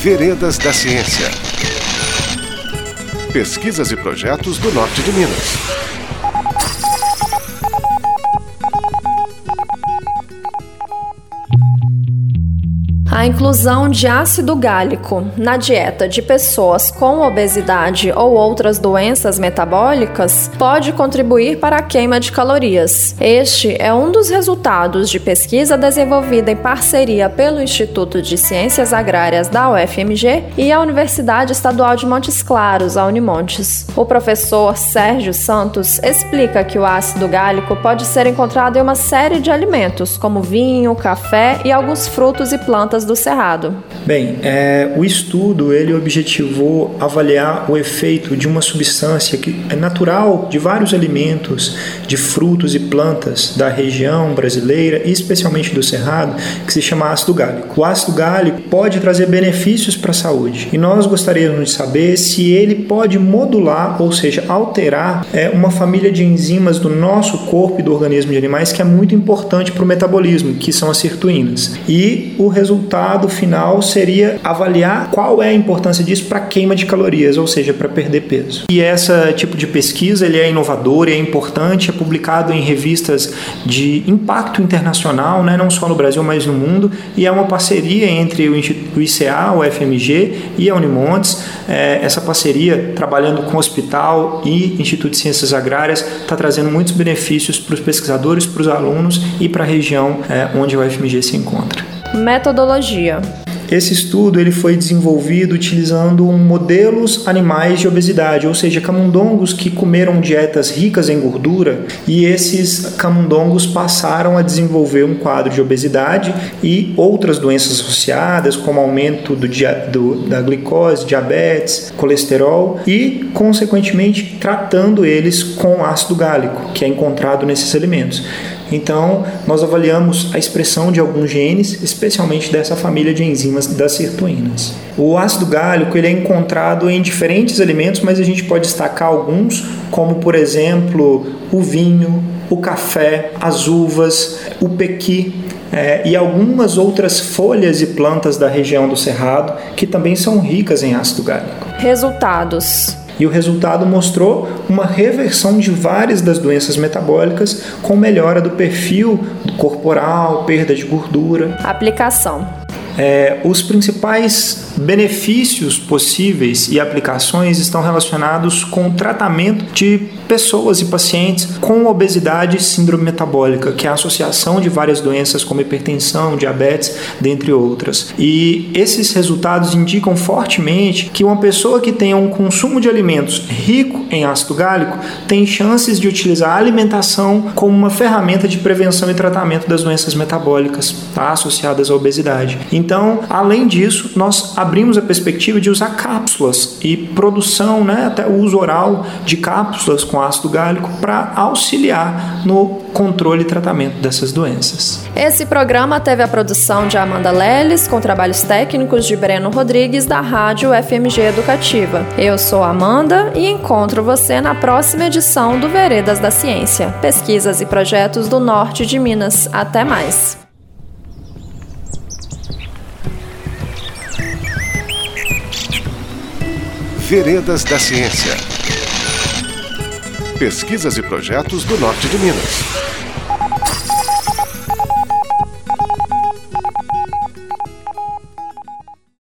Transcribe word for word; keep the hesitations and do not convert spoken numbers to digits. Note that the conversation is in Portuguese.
Veredas da Ciência. Pesquisas e projetos do Norte de Minas. A inclusão de ácido gálico na dieta de pessoas com obesidade ou outras doenças metabólicas pode contribuir para a queima de calorias. Este é um dos resultados de pesquisa desenvolvida em parceria pelo Instituto de Ciências Agrárias da U F M G e a Universidade Estadual de Montes Claros, a Unimontes. O professor Sérgio Santos explica que o ácido gálico pode ser encontrado em uma série de alimentos, como vinho, café e alguns frutos e plantas do Cerrado. Bem, é, o estudo ele objetivou avaliar o efeito de uma substância que é natural de vários alimentos, de frutos e plantas da região brasileira e especialmente do Cerrado, que se chama ácido gálico. O ácido gálico pode trazer benefícios para a saúde e nós gostaríamos de saber se ele pode modular, ou seja, alterar é, uma família de enzimas do nosso corpo e do organismo de animais que é muito importante para o metabolismo, que são as sirtuínas. E o resultado O resultado final seria avaliar qual é a importância disso para a queima de calorias, ou seja, para perder peso. E esse tipo de pesquisa ele é inovador, é importante, é publicado em revistas de impacto internacional, né, não só no Brasil, mas no mundo, e é uma parceria entre o I C A, o U F M G e a Unimontes. É, essa parceria, trabalhando com o hospital e Instituto de Ciências Agrárias, está trazendo muitos benefícios para os pesquisadores, para os alunos e para a região é, onde a U F M G se encontra. Metodologia. Esse estudo ele foi desenvolvido utilizando modelos animais de obesidade, ou seja, camundongos que comeram dietas ricas em gordura, e esses camundongos passaram a desenvolver um quadro de obesidade e outras doenças associadas, como aumento do, do, da glicose, diabetes, colesterol, e, consequentemente, tratando eles com ácido gálico, que é encontrado nesses alimentos. Então, nós avaliamos a expressão de alguns genes, especialmente dessa família de enzimas das sirtuínas. O ácido gálico ele é encontrado em diferentes alimentos, mas a gente pode destacar alguns, como, por exemplo, o vinho, o café, as uvas, o pequi, é, e algumas outras folhas e plantas da região do Cerrado, que também são ricas em ácido gálico. Resultados. E o resultado mostrou uma reversão de várias das doenças metabólicas com melhora do perfil corporal, perda de gordura. Aplicação. É, os principais benefícios possíveis e aplicações estão relacionados com o tratamento de pessoas e pacientes com obesidade e síndrome metabólica, que é a associação de várias doenças como hipertensão, diabetes, dentre outras. E esses resultados indicam fortemente que uma pessoa que tenha um consumo de alimentos rico em ácido gálico tem chances de utilizar a alimentação como uma ferramenta de prevenção e tratamento das doenças metabólicas, tá, associadas à obesidade. Então, além disso, nós abrimos a perspectiva de usar cápsulas e produção, né, até o uso oral de cápsulas com ácido gálico para auxiliar no controle e tratamento dessas doenças. Esse programa teve a produção de Amanda Leles, com trabalhos técnicos de Breno Rodrigues, da Rádio F M G Educativa. Eu sou Amanda e encontro você na próxima edição do Veredas da Ciência, pesquisas e projetos do Norte de Minas. Até mais! Veredas da Ciência. Pesquisas e projetos do Norte de Minas.